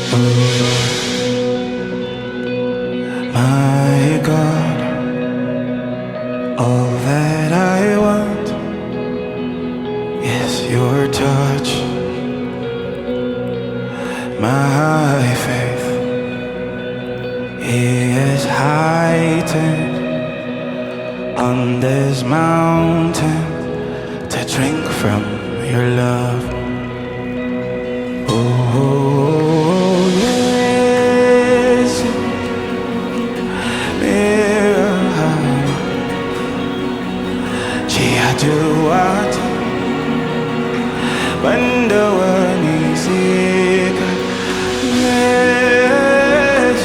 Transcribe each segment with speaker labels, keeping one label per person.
Speaker 1: My God, all that I want is your touch. My faith is heightened on this mountain to drink from your love. Oh, yes, Jiaduat Bandawani Sika. Yes,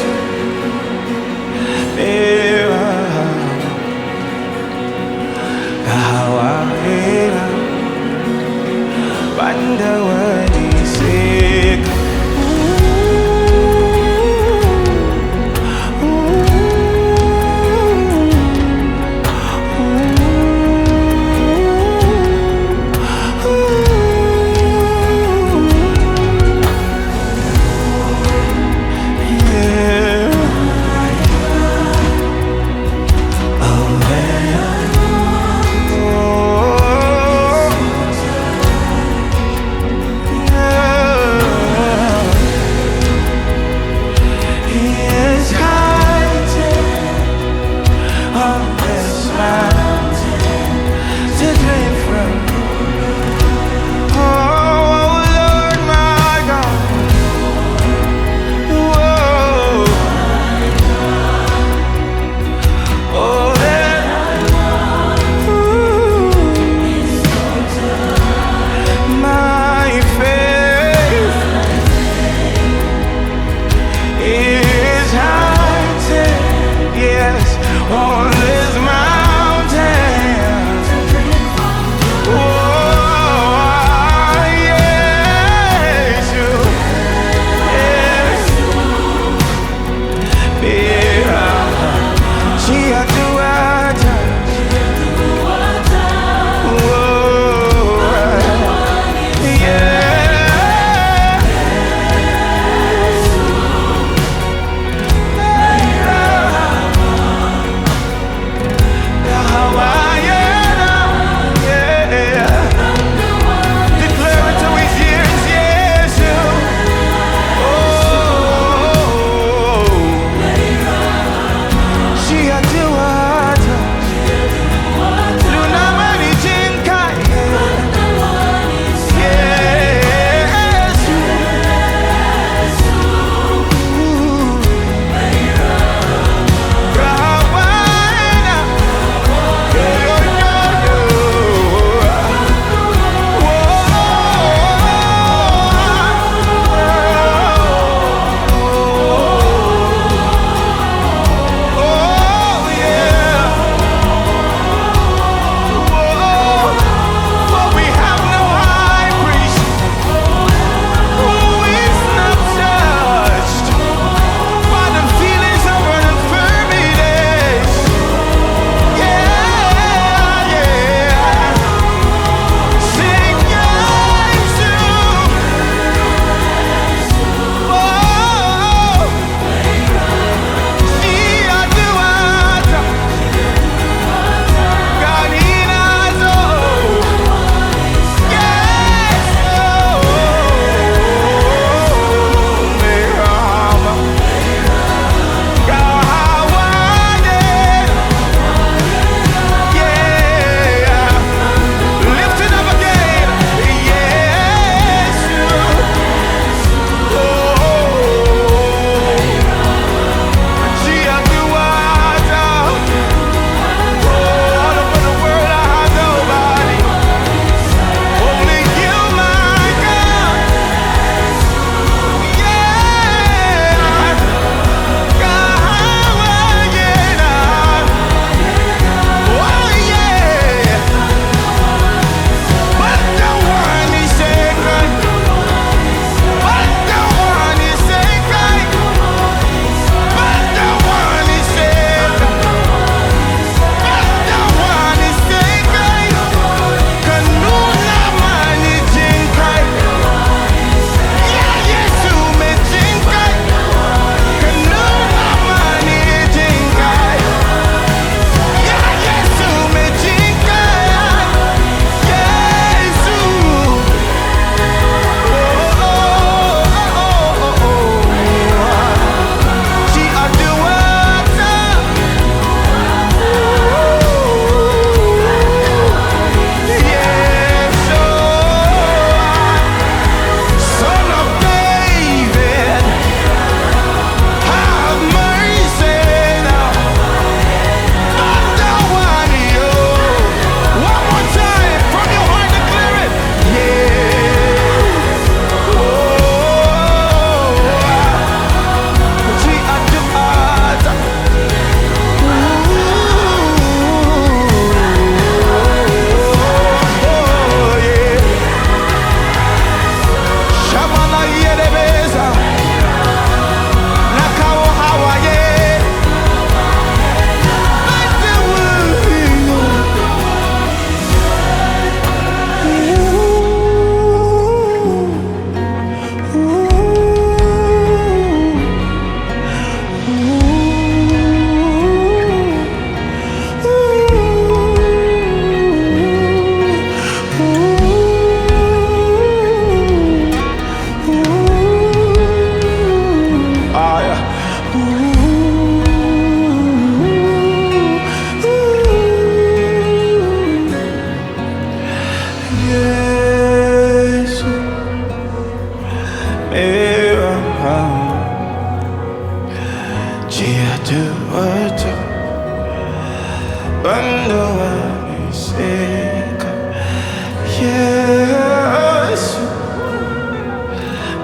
Speaker 1: Hawahina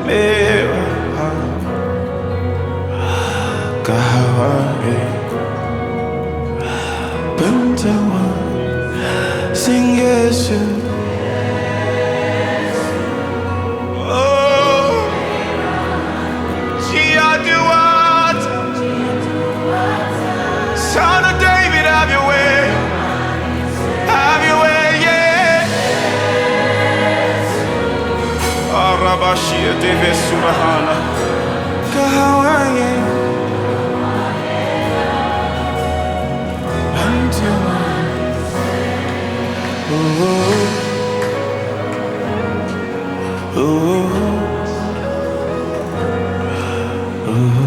Speaker 1: mewa kahawari Benjawa sing Yesu Oh Jiaduat Son of David, have your way. Have your way, yeah. Arabashia Deve Surahana. Kahawaye. Antiwa. Oh, oh, oh, oh.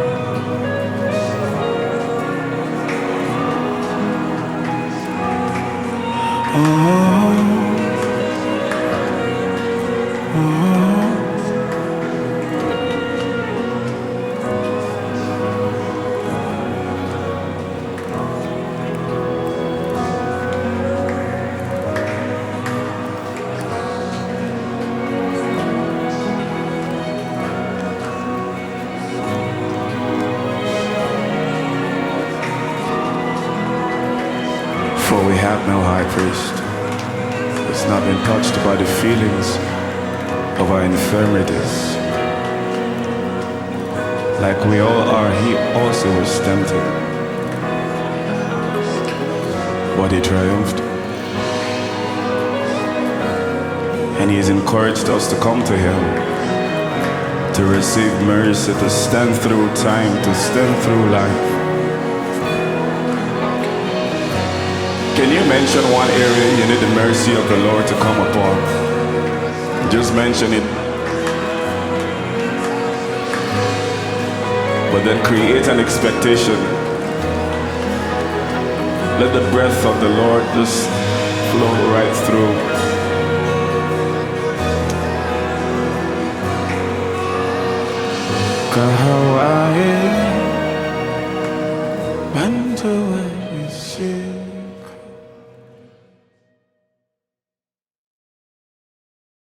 Speaker 1: For we have no high priest who's not been touched by the feelings of our infirmities. Like we all are, he also was tempted, but he triumphed. And he has encouraged us to come to him, to receive mercy, to stand through time, to stand through life. Can you mention one area you need the mercy of the Lord to come upon? Just mention it. But then create an expectation. Let the breath of the Lord just flow right through. God.